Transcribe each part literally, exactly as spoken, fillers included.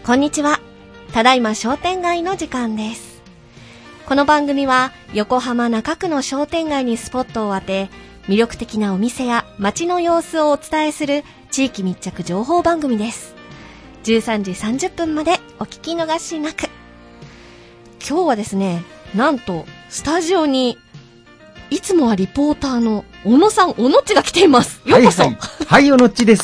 こんにちは。ただいま商店街の時間です。この番組は横浜中区の商店街にスポットを当て、魅力的なお店や街の様子をお伝えする地域密着情報番組です。じゅうさんじさんじゅっぷんまでお聞き逃しなく。今日はですね、なんとスタジオにいつもはリポーターの小野さん、小野っちが来ています。ようこそ。 はい、はい、はい、小野っちです。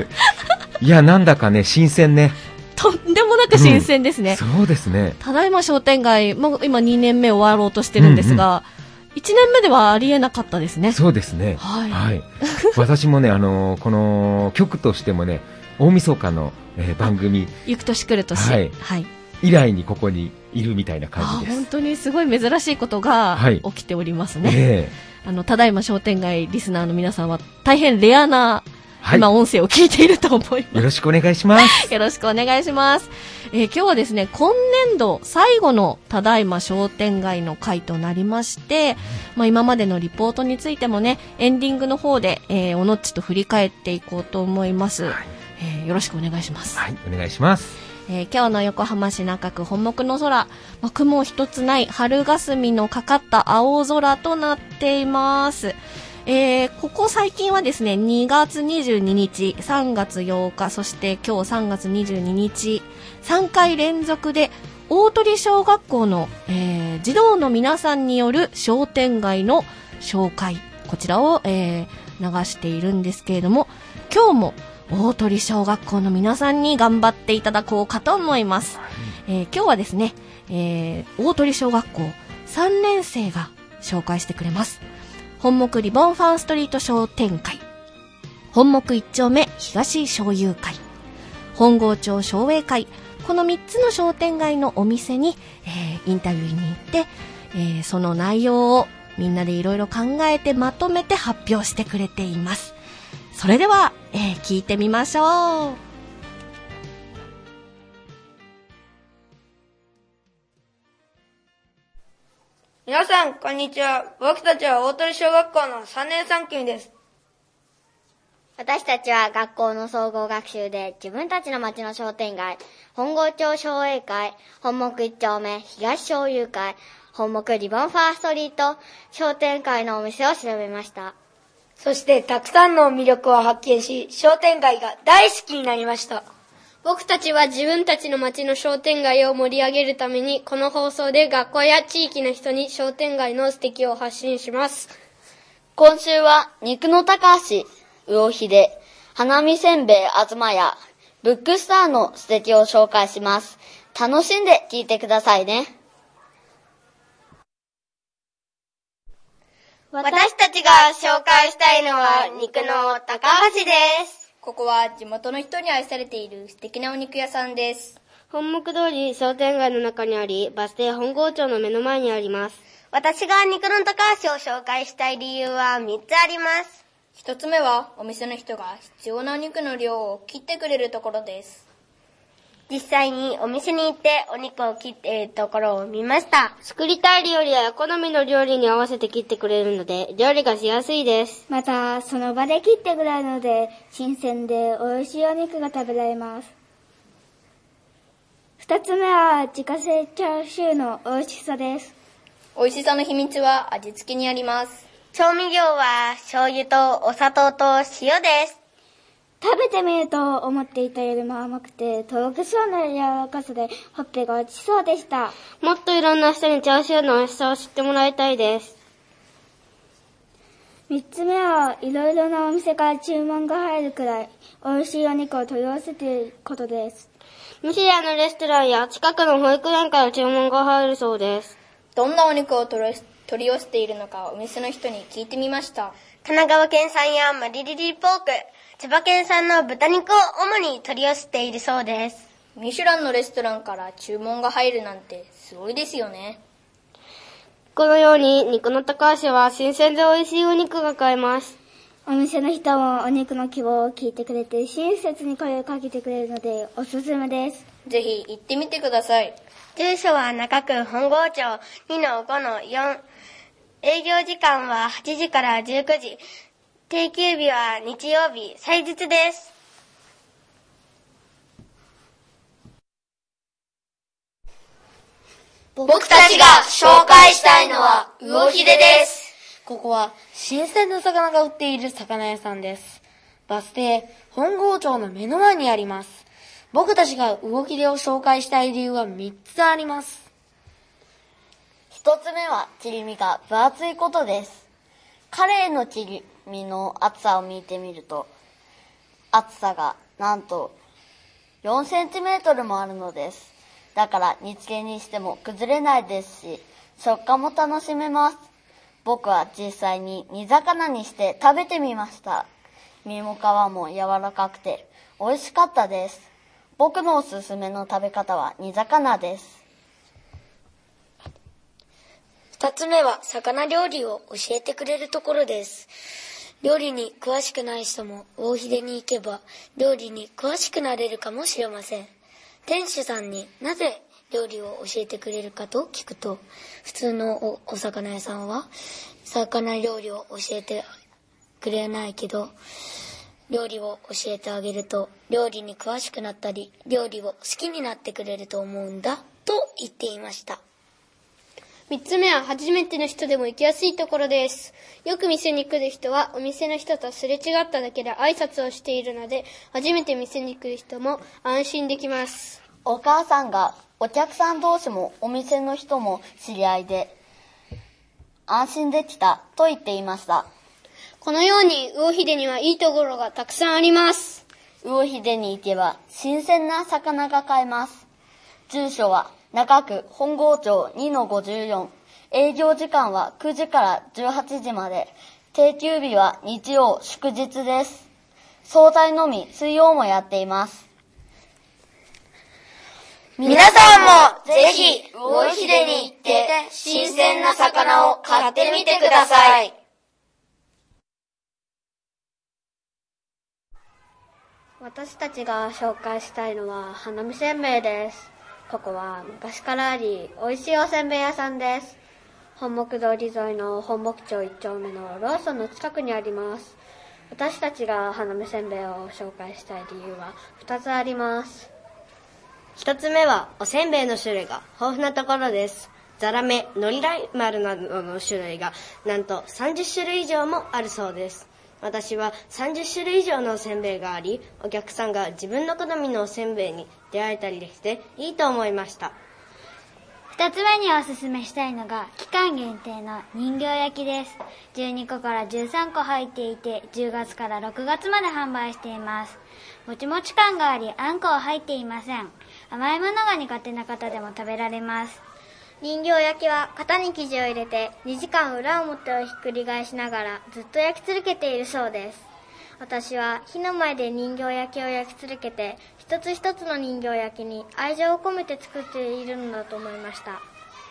いや、なんだかね、新鮮ね。 とんでもなく新鮮ですね。 うん、そうですね。 ただいま商店街、まあ、今にねんめ終わろうとしてるんですが、うんうん、いちねんめではありえなかったですね。 そうですね。はい。はい、私もね、あのー、この局としてもね、大晦日の、えー、番組。 行く年来る年。 はい。はい、以来にここにいるみたいな感じです。 本当にすごい珍しいことが起きておりますね。はい、えー、あの、ただいま商店街リスナーの皆さんは大変レアな、はい、今音声を聞いていると思います。 よろしくお願いします。 よろしくお願いします。えー、今日はですね、今年度最後のただいま商店街の回となりまして、まあ、今までのリポートについてもね、エンディングの方で、えー、おのっちと振り返っていこうと思います。はい、えー、よろしくお願いします。 はい、お願いします。 えー、今日の横浜市中区本木の空、まあ、雲一つない春霞のかかった青空となっています。えー、ここ最近はですね、にがつにじゅうににち、さんがつようか、そして今日さんがつにじゅうににち、さんかい連続で大鳥小学校の、えー、児童の皆さんによる商店街の紹介、こちらを、えー、流しているんですけれども、今日も大鳥小学校の皆さんに頑張っていただこうかと思います。えー、今日はですね、えー、大鳥小学校さんねんせいが紹介してくれます。本木リボンファンストリート商店会、本木一丁目東商友会、本郷町商栄会、このみっつの商店街のお店に、えー、インタビューに行って、えー、その内容をみんなでいろいろ考えてまとめて発表してくれています。それでは、えー、聞いてみましょう。 皆さん、こんにちは。僕たちは大鳥小学校のさんねんさん組です。 私たちは学校の総合学習で自分たちの町の商店街、本郷町商栄会、本木一丁目東商友会、本木リボンファーストリート商店会のお店を調べました。 そしてたくさんの魅力を発見し、商店街が大好きになりました。 僕たちは自分たちの町の商店街を盛り上げるために、この放送で学校や地域の人に商店街の素敵を発信します。 今週は肉の高橋、魚秀、花見せんべいあずまや、ブックスターの素敵を紹介します。楽しんで聞いてくださいね。 私たちが紹介したいのは肉の高橋です。 ここは地元の人に愛されている素敵なお肉屋さんです。 本木通り商店街の中にあり、バス停本郷町の目の前にあります。 私が肉の高橋を紹介したい理由はみっつあります。 一つ目はお店の人が必要なお肉の量を切ってくれるところです。 実際にお店に行ってお肉を切っているところを見ました。 作りたい料理や好みの料理に合わせて切ってくれるので料理がしやすいです。 またその場で切ってくれるので新鮮で美味しいお肉が食べられます。二つ目は自家製チャーシューの美味しさです。 美味しさの秘密は味付けにあります。 調味料は醤油とお砂糖と塩です。 食べてみると思っていたよりも甘くてとろけそうな柔らかさでほっぺが落ちそうでした。 もっといろんな人にチャーシューの美味しさを知ってもらいたいです。 三つ目はいろいろなお店から注文が入るくらい美味しいお肉を取り寄せていることです。 ミシュランのレストランや近くの保育園から注文が入るそうです。 どんなお肉を取り取り寄せているのかお店の人に聞いてみました。 神奈川県産やマリリリポーク、千葉県産の豚肉を主に取り寄せているそうです。 ミシュランのレストランから注文が入るなんてすごいですよね。 このように肉の高橋は新鮮で美味しいお肉が買えます。 お店の人もお肉の希望を聞いてくれて親切に声をかけてくれるのでおすすめです。 ぜひ行ってみてください。 住所は中区本郷町 にのごのよん、営業時間ははちじからじゅうくじ、定休日は日曜日、祭日です。 僕たちが紹介したいのは魚秀です。 ここは新鮮な魚が売っている魚屋さんです。バス停本郷町の目の前にあります。僕たちが魚秀を紹介したい理由はみっつあります。 一つ目は切り身が分厚いことです。カレイの切り身の厚さを見てみると、厚さがなんとよんセンチメートルもあるのです。だから煮付けにしても崩れないですし、食感も楽しめます。僕は実際に煮魚にして食べてみました。身も皮も柔らかくて美味しかったです。僕のおすすめの食べ方は煮魚です。 二つ目は魚料理を教えてくれるところです。料理に詳しくない人も魚秀に行けば料理に詳しくなれるかもしれません。店主さんになぜ料理を教えてくれるかと聞くと、普通の お, お魚屋さんは魚料理を教えてくれないけど、料理を教えてあげると料理に詳しくなったり料理を好きになってくれると思うんだと言っていました。 三つ目は初めての人でも行きやすいところです。よく店に来る人はお店の人とすれ違っただけで挨拶をしているので、初めて店に来る人も安心できます。 お母さんがお客さん同士もお店の人も知り合いで安心できたと言っていました。 このように魚秀にはいいところがたくさんあります。 魚秀に行けば新鮮な魚が買えます。住所は中区本郷町 にのごじゅうよん、営業時間はくじからじゅうはちじまで、定休日は日曜祝日です。惣菜のみ水曜もやっています。 皆さんもぜひ魚秀に行って新鮮な魚を買ってみてください。 私たちが紹介したいのは花見せんべいです。ここは昔からあり美味しいおせんべい屋さんです。本木通り沿いの本木町いち丁目のローソンの近くにあります。私たちが花見せんべいを紹介したい理由はふたつあります。 一つ目はおせんべいの種類が豊富なところです。ザラメ、のりライ丸などの種類がなんとさんじゅっしゅるい以上もあるそうです。私はさんじゅっしゅるい以上のおせんべいがあり、お客さんが自分の好みのおせんべいに出会えたりしていいと思いました。 二つ目におすすめしたいのが期間限定の人形焼きです。じゅうにこからじゅうさんこ入っていて、じゅうがつからろくがつまで販売しています。もちもち感があり、あんこは入っていません。甘いものが苦手な方でも食べられます。 人形焼きは型に生地を入れてにじかん裏表をひっくり返しながらずっと焼き続けているそうです。私は火の前で人形焼きを焼き続けて、一つ一つの人形焼きに愛情を込めて作っているのだと思いました。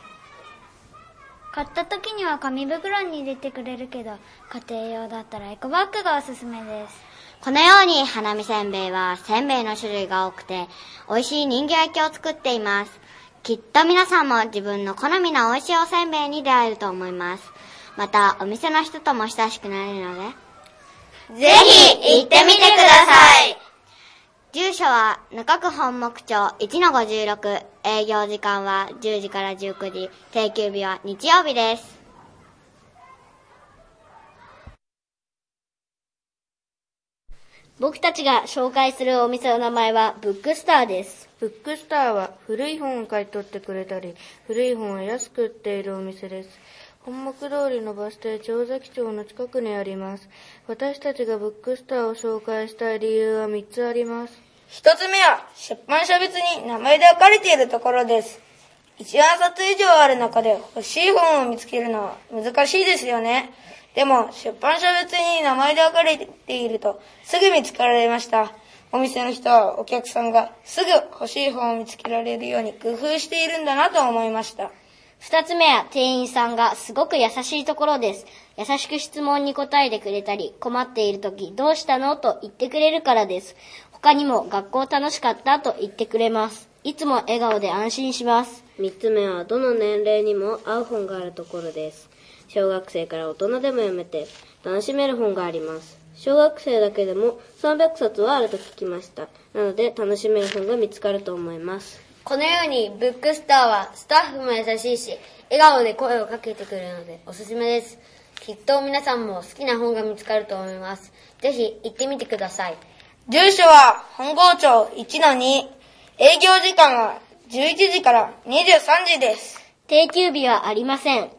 買った時には紙袋に入れてくれるけど、家庭用だったらエコバッグがおすすめです。 このように花見せんべいはせんべいの種類が多くて美味しい人形焼きを作っています。きっと皆さんも自分の好みの美味しいおせんべいに出会えると思います。またお店の人とも親しくなれるのでぜひ行ってみてください。 住所は中区本木町 いちのごじゅうろく、営業時間はじゅうじからじゅうくじ、定休日は日曜日です。 僕たちが紹介するお店の名前はブックスターです。ブックスターは古い本を買い取ってくれたり、古い本を安く売っているお店です。本木通りのバス停長崎町の近くにあります。私たちがブックスターを紹介したい理由はみっつあります。 一つ目は出版社別に名前で書かれているところです。一万冊以上ある中で欲しい本を見つけるのは難しいですよね。でも出版社別に名前で書かれているとすぐ見つかられました。お店の人はお客さんがすぐ欲しい本を見つけられるように工夫しているんだなと思いました。 二つ目は店員さんがすごく優しいところです。優しく質問に答えてくれたり、困っているときどうしたのと言ってくれるからです。他にも学校楽しかったと言ってくれます。いつも笑顔で安心します。三つ目はどの年齢にも合う本があるところです。小学生から大人でも読めて楽しめる本があります。小学生だけでもさんびゃくさつはあると聞きました。なので楽しめる本が見つかると思います。 このようにブックスターはスタッフも優しいし、笑顔で声をかけてくれるのでおすすめです。きっと皆さんも好きな本が見つかると思います。ぜひ行ってみてください。 住所は本郷町 いちのに。営業時間はじゅういちじからにじゅうさんじです。 定休日はありません。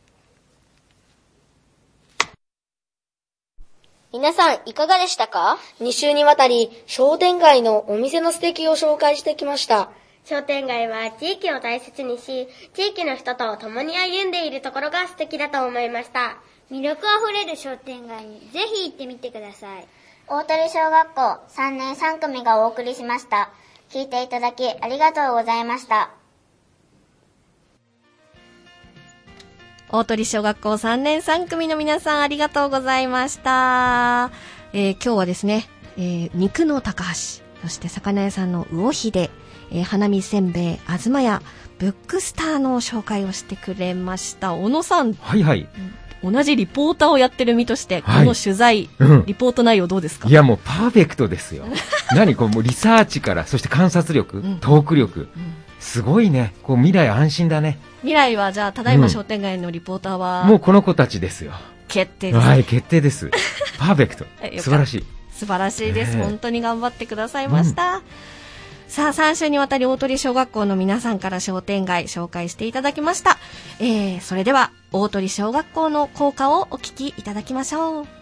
皆さんいかがでしたか？ に週にわたり商店街のお店の素敵を紹介してきました。 商店街は地域を大切にし、地域の人と共に歩んでいるところが素敵だと思いました。 魅力あふれる商店街にぜひ行ってみてください。大鳥小学校さんねんさん組がお送りしました。聞いていただきありがとうございました。 大鳥小学校さんねんさん組の皆さんありがとうございました。えー、今日はですね、えー、肉の高橋、そして魚屋さんの魚秀、えー、花見せんべいあずまやブックスターの紹介をしてくれました。小野さん、 はいはい、 同じリポーターをやってる身として、 はい、 この取材、うん、リポート内容どうですか？ いやもうパーフェクトですよ。何こうもうリサーチからそして観察力、うん、トーク力、うん、すごいね。こう未来安心だね。 未来はじゃあただいま商店街のリポーターは、 うん、もうこの子たちですよ。 決定です。 はい、決定です。パーフェクト。素晴らしい。 素晴らしいです、えー、本当に頑張ってくださいました、うん、さあさん週にわたり大鳥小学校の皆さんから商店街紹介していただきました、えー、それでは大鳥小学校の校歌をお聞きいただきましょう。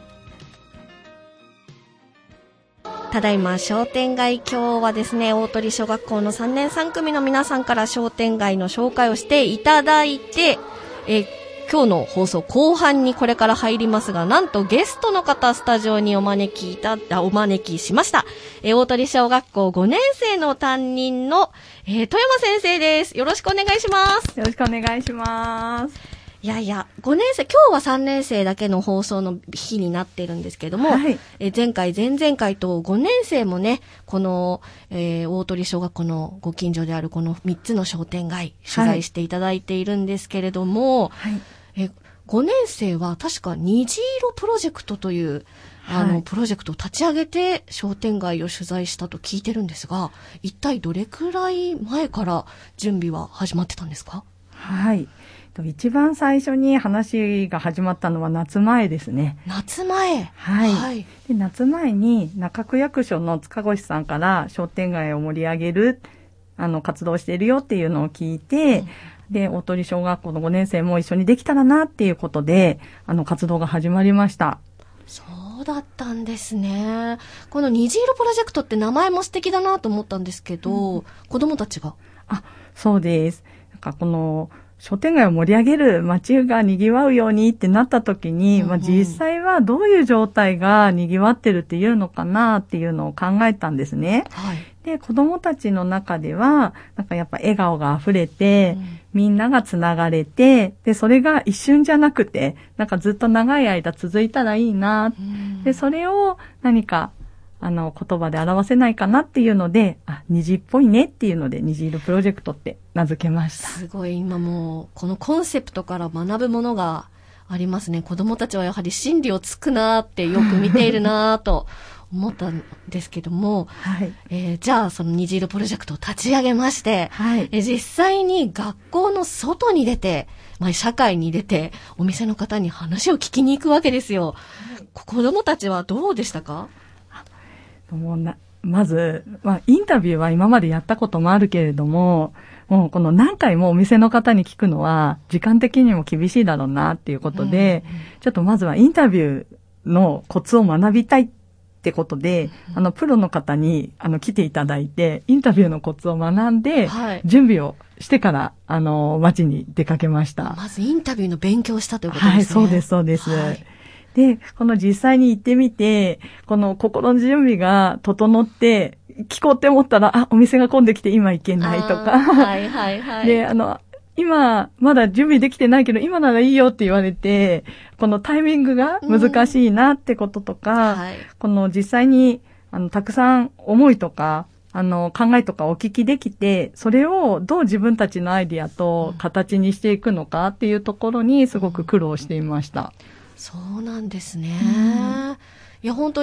ただいま商店街、今日はですね大鳥小学校のさんねんさん組の皆さんから商店街の紹介をしていただいて、えー今日の放送後半にこれから入りますが、なんとゲストの方スタジオにお招きいたあお招きしました。えー、大鳥小学校ごねん生の担任の、えー、富山先生です。よろしくお願いします。 よろしくお願いします。 いやいや、ごねん生、今日はさんねん生だけの放送の日になってるんですけども、はい、えー、前回、前々回とごねん生もね、この、えー、大鳥小学校のご近所であるこのみっつの商店街、取材していただいているんですけれども、はいはい、えごねん生は確か虹色プロジェクトという、あの、はい、プロジェクトを立ち上げて商店街を取材したと聞いてるんですが、一体どれくらい前から準備は始まってたんですか？ はい。一番最初に話が始まったのは夏前ですね。 夏前。 はい。はい、で夏前に中区役所の塚越さんから商店街を盛り上げるあの活動しているよっていうのを聞いて、うん、で大鳥小学校のごねん生も一緒にできたらなっていうことであの活動が始まりました。 そうだったんですね。この虹色プロジェクトって名前も素敵だなと思ったんですけど、うん、子供たちが。 あ、そうです。なんかこの商店街を盛り上げる、街が賑わうようにってなった時に、うんうん、まあ、実際はどういう状態が賑わってるっていうのかなっていうのを考えたんですね。はい、で、子供たちの中では、なんかやっぱ笑顔が溢れて、うん、みんながつながれて、で、それが一瞬じゃなくて、なんかずっと長い間続いたらいいな、うん、で、それを何か、あの、言葉で表せないかなっていうので、あ、虹っぽいねっていうので、虹色プロジェクトって名付けました。 すごい、今もう、このコンセプトから学ぶものがありますね。子供たちはやはり真理をつくなーってよく見ているなーと思ったんですけども、はい、えー、じゃあその虹色プロジェクトを立ち上げまして、はい、え実際に学校の外に出て、まあ、社会に出て、お店の方に話を聞きに行くわけですよ。子供たちはどうでしたか？ もうなまず、まあ、インタビューは今までやったこともあるけれども、もうこの何回もお店の方に聞くのは時間的にも厳しいだろうなっていうことで、うんうん、ちょっとまずはインタビューのコツを学びたいってことで、うん、あのプロの方にあの来ていただいてインタビューのコツを学んで、はい、準備をしてからあの街に出かけました。 まずインタビューの勉強をしたということですね。 はい、そうですそうです。はい、で、この実際に行ってみて、この心の準備が整って、聞こうって思ったら、あ、お店が混んできて今行けないとか。 はいはいはい。 で、あの、今、まだ準備できてないけど、今ならいいよって言われて、このタイミングが難しいなってこととか、うんはい、この実際に、あの、たくさん思いとか、あの、考えとかお聞きできて、それをどう自分たちのアイディアと形にしていくのかっていうところにすごく苦労していました。 そうなんですね、うん、いや本当に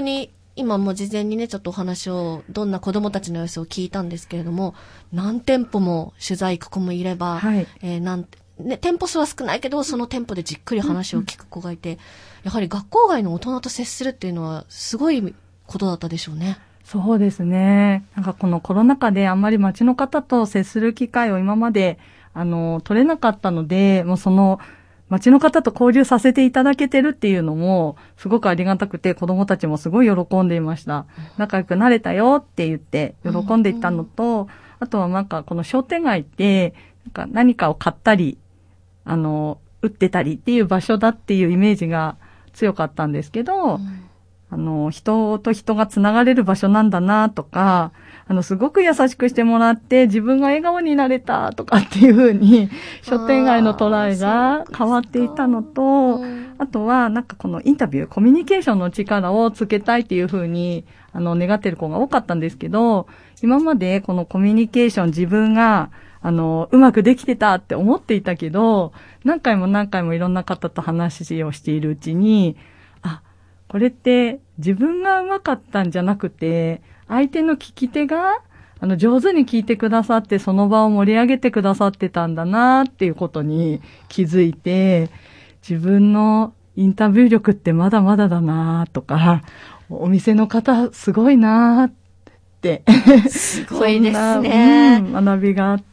今も事前にね、ちょっとお話を、どんな子供たちの様子を聞いたんですけれども、何店舗も取材行く子もいれば、はい、えー、なんね、店舗数は少ないけど、その店舗でじっくり話を聞く子がいて、うんうん、やはり学校外の大人と接するっていうのは、すごいことだったでしょうね。 そうですね。なんかこのコロナ禍であんまり街の方と接する機会を今まで、あの、取れなかったので、もうその、街の方と交流させていただけてるっていうのも、すごくありがたくて、子供たちもすごい喜んでいました。仲良くなれたよって言って、喜んでいたのと、うんうん、あとはなんかこの商店街って、なんか何かを買ったり、あの、売ってたりっていう場所だっていうイメージが強かったんですけど、うん、あの、人と人がつながれる場所なんだなとか、あの、すごく優しくしてもらって、自分が笑顔になれたとかっていう風に、商店街の捉えが変わっていたのと、あとは、なんかこのインタビュー、コミュニケーションの力をつけたいっていう風に、あの、願ってる子が多かったんですけど、今までこのコミュニケーション自分が、あの、うまくできてたって思っていたけど、何回も何回もいろんな方と話をしているうちに、あ、これって自分がうまかったんじゃなくて、相手の聞き手が、あの、上手に聞いてくださって、その場を盛り上げてくださってたんだなっていうことに気づいて、自分のインタビュー力ってまだまだだなとか、お店の方すごいなって、 すごいですね。 うん、学びがあって、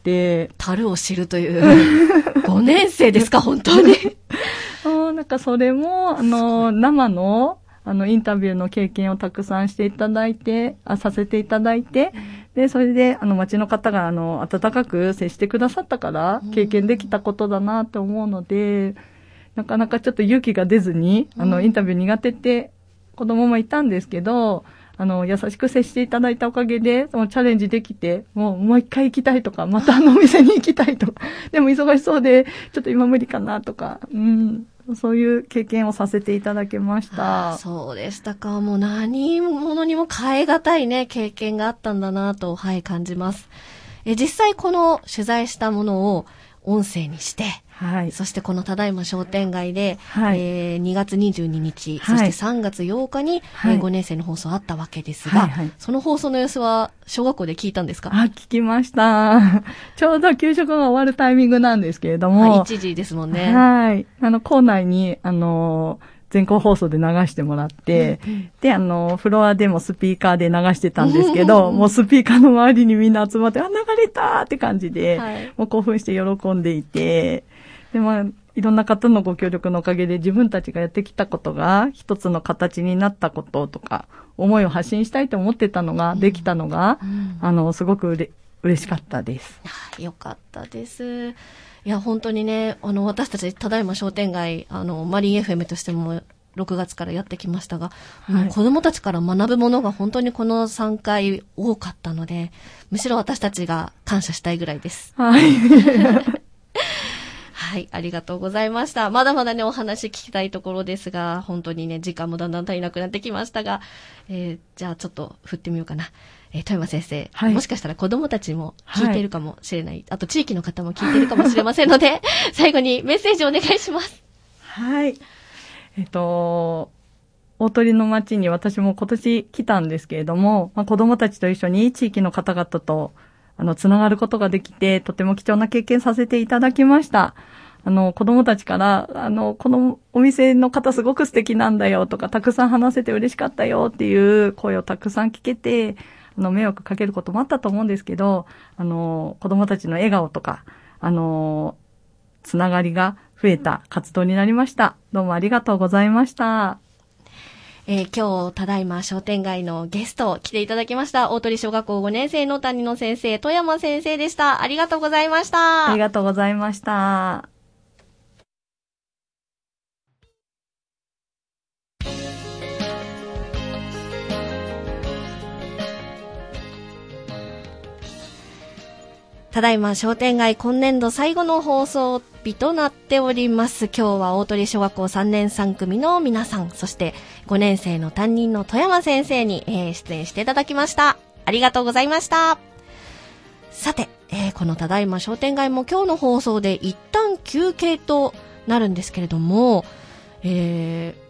樽を知るというごねん生ですか本当に。 そう、なんかそれもあの生のあのインタビューの経験をたくさんしていただいて、あさせていただいて、でそれであの町の方があの温かく接してくださったから経験できたことだなと思うので、なかなかちょっと勇気が出ずにあのインタビュー苦手って子供もいたんですけど。あの、優しく接していただいたおかげで、そのチャレンジできて、もう、もう一回行きたいとか、またあのお店に行きたいとか、でも忙しそうで、ちょっと今無理かなとか、うん、そういう経験をさせていただきました。 そうでしたか。もう何者にも変え難いね、経験があったんだなと、はい、感じます。え、実際この取材したものを音声にして、はい。そしてこのただいま商店街で、はい、えー、にがつにじゅうににち、はい、そしてさんがつようかに、はい、えー、ごねん生の放送あったわけですが、はいはい、その放送の様子は小学校で聞いたんですか？ あ、聞きました。ちょうど給食が終わるタイミングなんですけれども。 はい、いちじですもんね。 はい。あの、校内に、あのー、全校放送で流してもらって、うんうん、で、あの、フロアでもスピーカーで流してたんですけど、もうスピーカーの周りにみんな集まって、あ、流れたって感じで、はい、もう興奮して喜んでいて、で、まあ、いろんな方のご協力のおかげで自分たちがやってきたことが一つの形になったこととか、思いを発信したいと思ってたのが、できたのが、うんうん、あの、すごくうれ嬉しかったです。 よかったです。いや、本当にね、あの、私たち、ただいま商店街、あの、マリン エフエム としても、ろくがつからやってきましたが、はい、子供たちから学ぶものが本当にこのさんかい多かったので、むしろ私たちが感謝したいぐらいです。はい。はい、ありがとうございました。まだまだね、お話聞きたいところですが、本当にね、時間もだんだん足りなくなってきましたが、えー、じゃあちょっと振ってみようかな。えー、富山先生、はい、もしかしたら子供たちも聞いているかもしれない、はい、あと地域の方も聞いているかもしれませんので、最後にメッセージお願いします。 はい。えっと、大鳥の町に私も今年来たんですけれども、まあ、子供たちと一緒に地域の方々とあの、つながることができて、とても貴重な経験させていただきました。あの、子供たちから、あの、このお店の方すごく素敵なんだよとか、たくさん話せて嬉しかったよっていう声をたくさん聞けて、あの、迷惑かけることもあったと思うんですけど、あの、子供たちの笑顔とか、あの、つながりが増えた活動になりました。どうもありがとうございました。 えー、今日、ただいま商店街のゲスト来ていただきました。大鳥小学校ごねん生の担任の先生、富山先生でした。ありがとうございました。 ありがとうございました。 ただいま商店街今年度最後の放送日となっております。今日は大鳥小学校さんねんさんくみの皆さん、そしてごねん生の担任の富山先生に、えー、出演していただきました。ありがとうございました。さて、えー、このただいま商店街も今日の放送で一旦休憩となるんですけれども、えー、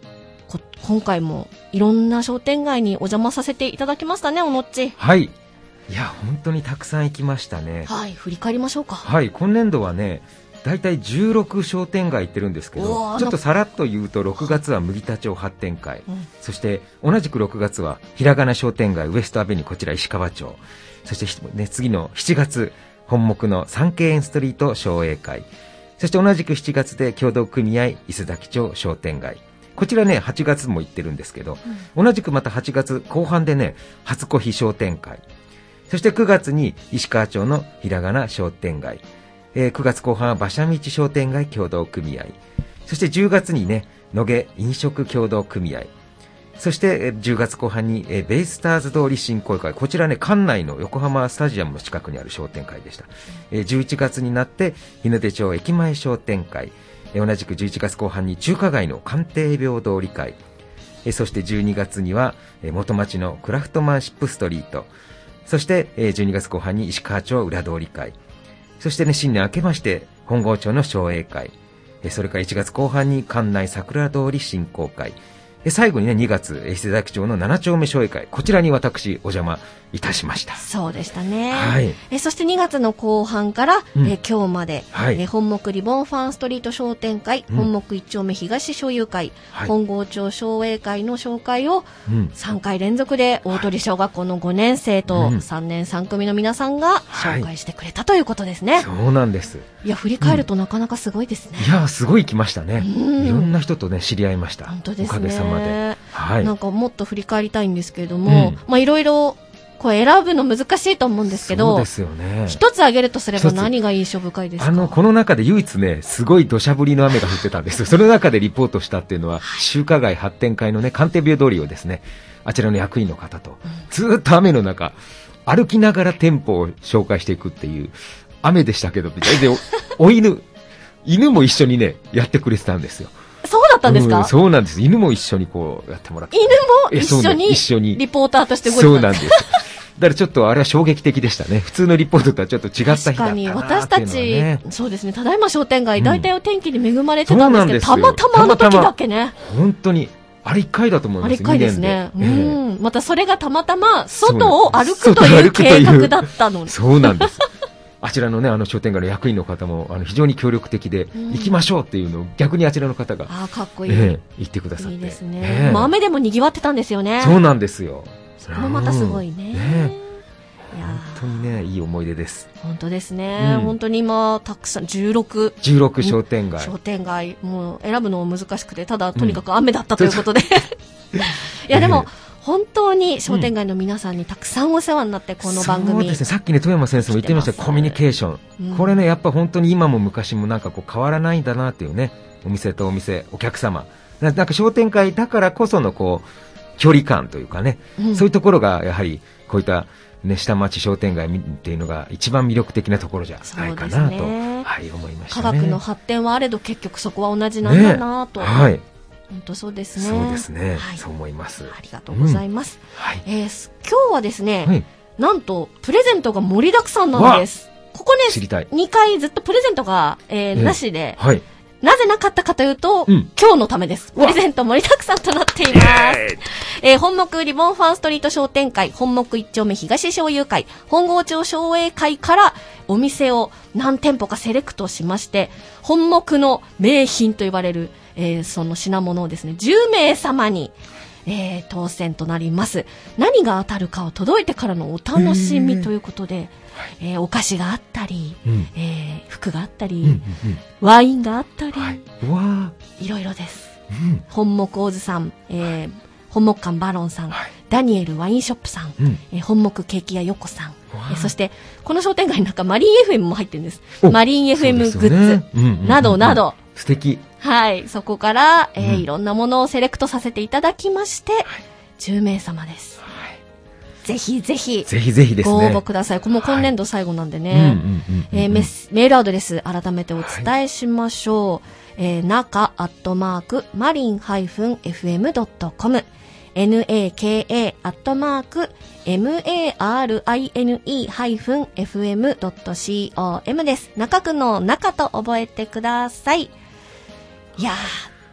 こ今回もいろんな商店街にお邪魔させていただきましたね、おのっち。 はい。いや、本当にたくさん行きましたね。 はい、振り返りましょうか。 はい、今年度はね、だいたいじゅうろく商店街行ってるんですけど、ちょっとさらっと言うとろくがつは麦田町発展会、うん、そして同じくろくがつはひらがな商店街ウエストアベニュー、こちら石川町、そして、ね、次のしちがつ本木の三景園ストリート商栄会、そして同じくしちがつで協同組合伊勢崎町商店街、こちらねはちがつも行ってるんですけど、うん、同じくまたはちがつこう半でね初小飛商店会、そしてくがつに石川町のひらがな商店街、えー、くがつこう半は馬車道商店街協同組合、そしてじゅうがつにね野毛飲食協同組合、そして、えー、じゅうがつこう半に、えー、ベイスターズ通り振興会、こちらね館内の横浜スタジアムの近くにある商店会でした。えー、じゅういちがつになって日の出町駅前商店会、えー、同じくじゅういちがつこう半に中華街の官邸廟通り会、えー、そしてじゅうにがつには、えー、元町のクラフトマンシップストリート、そして、えー、じゅうにがつこう半に石川町裏通り会、そしてね新年明けまして本郷町の商栄会、えそれからいちがつこう半に関内桜通り振興会、え最後にねにがつ伊勢崎町のなな丁目商栄会、こちらに私お邪魔いたしました。 そうでしたね、 はい、 えそしてにがつの後半から、うん、え今日まで、 はい、 え本木リボンファンストリート商店会、うん、本木いち丁目東所有会、はい、本郷町商栄会の紹介をさんかい連続で大鳥小学校のごねん生とさんねんさん組の皆さんが紹介してくれたということですね、はい、 そうなんです。 いや振り返るとなかなかすごいですね、 うん、いやすごい来ましたね、うん、いろんな人とね知り合いました。 本当ですね、 おかげさまで、はい、 なんかもっと振り返りたいんですけれども、うん、まあいろいろこう選ぶの難しいと思うんですけど、 そうですよね、 一つ挙げるとすれば何が印象深いですか？ あのこの中で唯一ねすごい土砂降りの雨が降ってたんですよ。その中でリポートしたっていうのは、はい、中華街発展会のね官邸ビュー通りをですね、あちらの役員の方と、うん、ずっと雨の中歩きながら店舗を紹介していくっていう雨でしたけど、でお犬犬も一緒にねやってくれてたんですよ。 そうだったんですか？ うん、そうなんです。犬も一緒にこうやってもらって、 犬も一緒に一緒にリポーターとして動いてたんです。 そうなんです。だからちょっとあれは衝撃的でしたね。普通のリポートとはちょっと違った日だったなっていうのは、ね、 確かに私たちそうですね、ただいま商店街、うん、大体お天気に恵まれてたんですけど、たまたまあの時だけね、 本当にあれいっかいだと思います。 あれいっかいですね、 にねんで、 うん、えー、またそれがたまたま外を歩くという計画だったの。 そうなんですあちらのねあの商店街の役員の方もあの非常に協力的で、うん、行きましょうっていうのを逆にあちらの方があかっこいい、 えー、言ってくださって、 いいですね、えー、まあ、雨でも賑わってたんですよね。 そうなんですよ。 それもまたすごいね、うん、ね、 いや本当にねいい思い出です。 本当ですね、うん、本当に今たくさんじゅうろく商店街商店街もう選ぶのも難しくて、ただとにかく雨だったということで、うん、いやでも、えー本当に商店街の皆さんにたくさんお世話になって、この番組、 そうですね、さっきね富山先生も言ってましたコミュニケーション、うん、これねやっぱ本当に今も昔もなんかこう変わらないんだなっていうね、お店とお店お客様な、なんか商店会だからこそのこう距離感というかね、うん、そういうところがやはりこういったね、下町商店街っていうのが一番魅力的なところじゃないかなと、ね、はい、思いましたね。 科学の発展はあれど結局そこは同じなんだなと、 ね、はい、 本当そうですね。 そうですね、 はい、 そう思います。 ありがとうございます、 うん、はい、 えー、今日はですね、はい、なんとプレゼントが盛りだくさんなんです。ここね知りたいにかいずっとプレゼントが、えーえー、なしで、 はい、 なぜなかったかというと、うん、今日のためです。プレゼント盛りだくさんとなっています。えー、本木リボンファンストリート商店会、本木一丁目東商友会、本郷町商栄会からお店を何店舗かセレクトしまして、本木の名品と呼ばれる、えー、その品物をですね、じゅうめい様に、えー、当選となります。何が当たるかを届いてからのお楽しみということで、えー、お菓子があったり、うん、えー、服があったり、うんうんうん、ワインがあったり、はい、 うわいろいろです、うん、本木大津さん、えー、本木館バロンさん、はい、ダニエルワインショップさん、うん、えー、本木ケーキ屋横さん、えー、そしてこの商店街の中マリン エフエム も入ってるんです。マリン エフエム グッズ、ね、うんうんうん、などなど素敵。 はい、そこから、えーうん、いろんなものをセレクトさせていただきまして、はい、じゅうめい様です。ぜひぜひぜひぜひですね、 ご応募ください。この今年度最後なんでね、メールアドレス改めてお伝えしましょう。はい、えー、中アットマークマリンハイフンエフエムドットコム、ナカアットマークマリンハイフンエフエムドットコムです。中区の中と覚えてください。いやー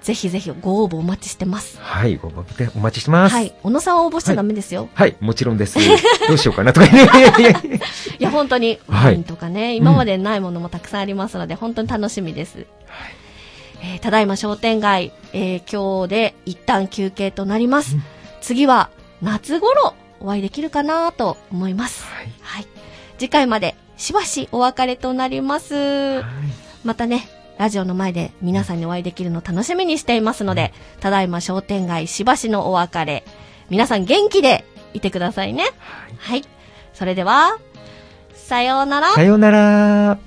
ぜひぜひご応募お待ちしてます。 はい、ご応募お待ちしてます。 はい、小野さんは応募しちゃダメですよ。 はい、はい、もちろんです。どうしようかなとかね。 いや、本当に、ワインとかね、はい、今までないものもたくさんありますので、うん、本当に楽しみです。はい、えー、ただいま商店街、えー、今日で一旦休憩となります。うん、次は夏頃お会いできるかなと思います。はい。はい、次回までしばしお別れとなります。はい、またね、ラジオの前で皆さんにお会いできるのを楽しみにしていますので、うん、ただいま商店街しばしのお別れ。皆さん元気でいてくださいね。はい。はい、それでは、さようなら。 さようなら。